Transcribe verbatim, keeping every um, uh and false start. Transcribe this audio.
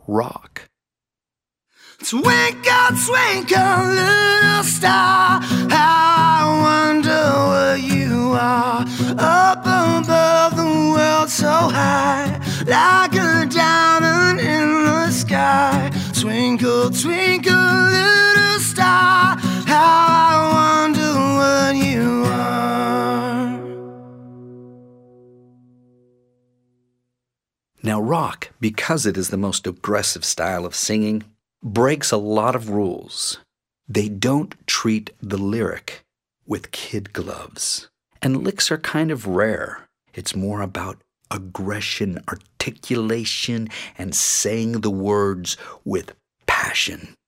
rock. Twinkle, twinkle, little star, how I wonder where you are. Up above the world so high, like a diamond in the sky. Twinkle, twinkle, little star, how I wonder what you are. Now rock, because it is the most aggressive style of singing, breaks a lot of rules. They don't treat the lyric with kid gloves. And licks are kind of rare. It's more about aggression, articulation, and saying the words with passion.